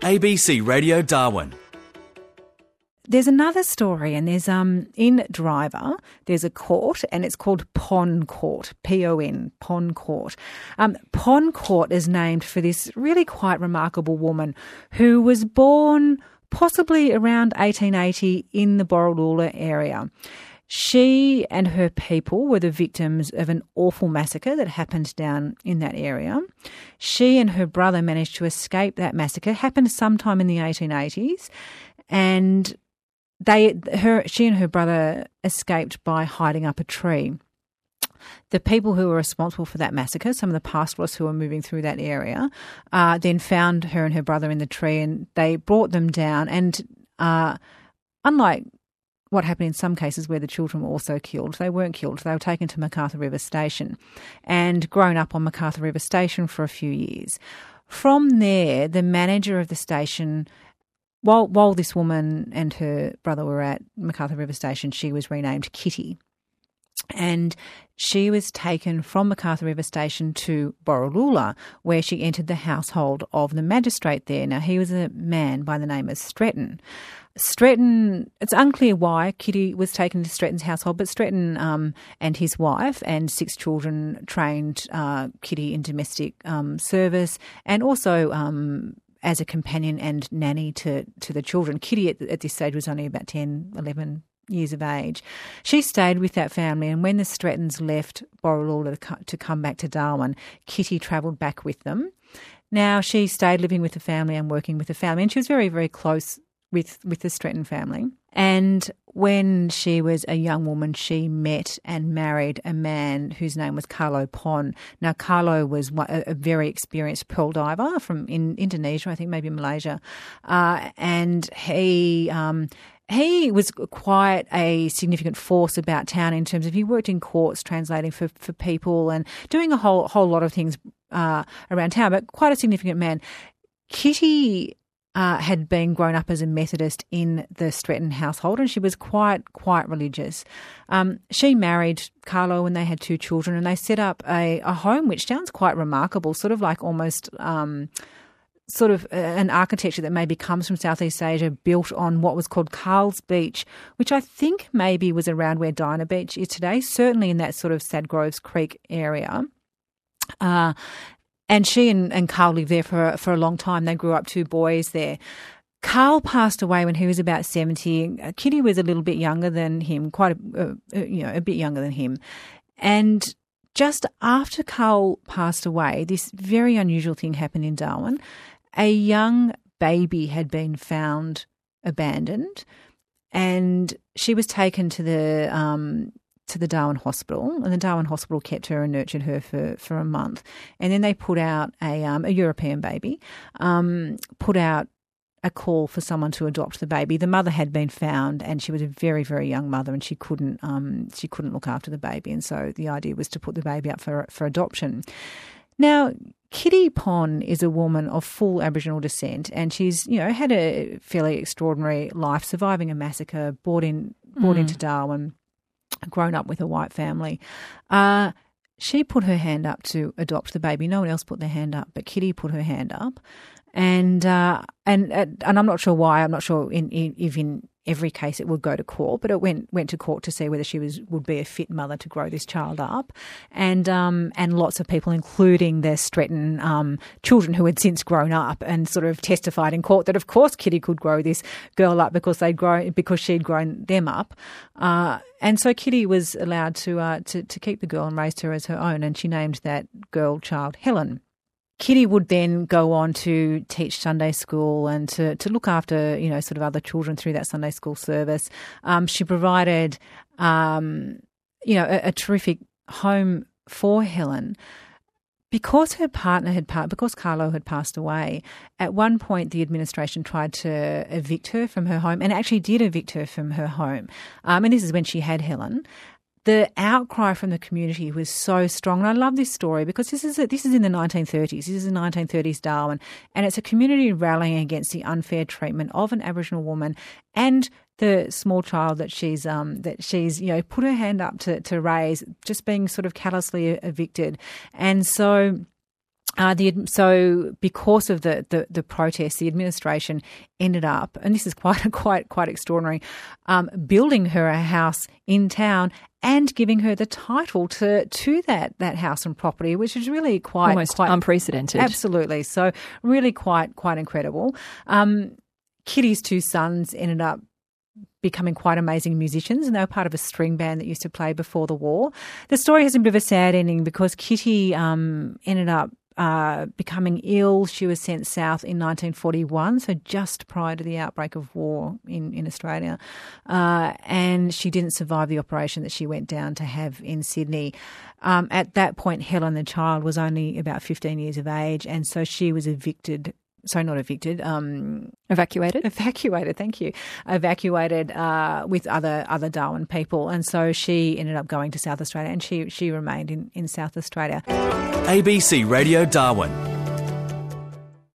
ABC Radio Darwin. There's another story, and there's in Driver, there's a court, and it's called Pon Court, P-O-N, Pon Court. Pon Court is named for this really quite remarkable woman who was born possibly around 1880 in the Borroloola area. She and her people were the victims of an awful massacre that happened down in that area. She and her brother managed to escape that massacre. It happened sometime in the 1880s, and she and her brother escaped by hiding up a tree. The people who were responsible for that massacre, some of the pastoralists who were moving through that area, then found her and her brother in the tree, and they brought them down. And unlike what happened in some cases where the children were also killed, they weren't killed. They were taken to MacArthur River Station and grown up on MacArthur River Station for a few years. From there, the manager of the station, while this woman and her brother were at MacArthur River Station, she was renamed Kitty. And she was taken from MacArthur River Station to Borroloola, where she entered the household of the magistrate there. Now, he was a man by the name of Stretton. Stretton, it's unclear why Kitty was taken to Stretton's household, but Stretton and his wife and 6 children trained Kitty in domestic service, and also as a companion and nanny to the children. Kitty at this stage was only about 10, 11 years of age. She stayed with that family, and when the Strettons left Borroloola to come back to Darwin, Kitty travelled back with them. Now, she stayed living with the family and working with the family, and she was very, very close with the Stretton family. And when she was a young woman, she met and married a man whose name was Carlo Pon. Now, Carlo was a very experienced pearl diver from in Indonesia, I think maybe Malaysia, and he was quite a significant force about town in terms of he worked in courts translating for people and doing a whole lot of things around town, but quite a significant man. Kitty had been grown up as a Methodist in the Stretton household, and she was quite religious. She married Carlo when they had 2 children, and they set up a home, which sounds quite remarkable, sort of like almost an architecture that maybe comes from Southeast Asia, built on what was called Carl's Beach, which I think maybe was around where Dinah Beach is today, certainly in that sort of Sadgroves Creek area. And she and Carl lived there for a long time. They grew up 2 boys there. Carl passed away when he was about 70. Kitty was a little bit younger than him, a bit younger than him. And just after Carl passed away, this very unusual thing happened in Darwin. A young baby had been found abandoned, and she was taken to the Darwin Hospital, and the Darwin Hospital kept her and nurtured her for a month. And then they put out a European baby, put out a call for someone to adopt the baby. The mother had been found, and she was a very, very young mother, and she couldn't look after the baby. And so the idea was to put the baby up for adoption. Now, Kitty Pon is a woman of full Aboriginal descent, and she's had a fairly extraordinary life, surviving a massacre, brought into Darwin, grown up with a white family. She put her hand up to adopt the baby. No one else put their hand up, but Kitty put her hand up, and I'm not sure why. I'm not sure if in every case it would go to court, but it went to court to see whether she would be a fit mother to grow this child up, and lots of people, including the Stretton children who had since grown up, and sort of testified in court that of course Kitty could grow this girl up because she'd grown them up, and so Kitty was allowed to keep the girl and raised her as her own, and she named that girl child Helen. Kitty would then go on to teach Sunday school and to look after, sort of other children through that Sunday school service. She provided, a terrific home for Helen. Because her partner because Carlo had passed away, at one point the administration tried to evict her from her home, and actually did evict her from her home. And this is when she had Helen. The outcry from the community was so strong. And I love this story because this is in the 1930s. This is the 1930s Darwin, and it's a community rallying against the unfair treatment of an Aboriginal woman and the small child that she's put her hand up to raise, just being sort of callously evicted. And so So because of the protests, the administration ended up, and this is quite extraordinary, building her a house in town and giving her the title to that house and property, which is really quite unprecedented. Absolutely. So really quite incredible. Kitty's two sons ended up becoming quite amazing musicians, and they were part of a string band that used to play before the war. The story has a bit of a sad ending because Kitty ended up becoming ill. She was sent south in 1941, so just prior to the outbreak of war in Australia. And she didn't survive the operation that she went down to have in Sydney. At that point, Helen, the child, was only about 15 years of age, and so she was evacuated. Thank you. Evacuated with other Darwin people, and so she ended up going to South Australia, and she remained in South Australia. ABC Radio Darwin.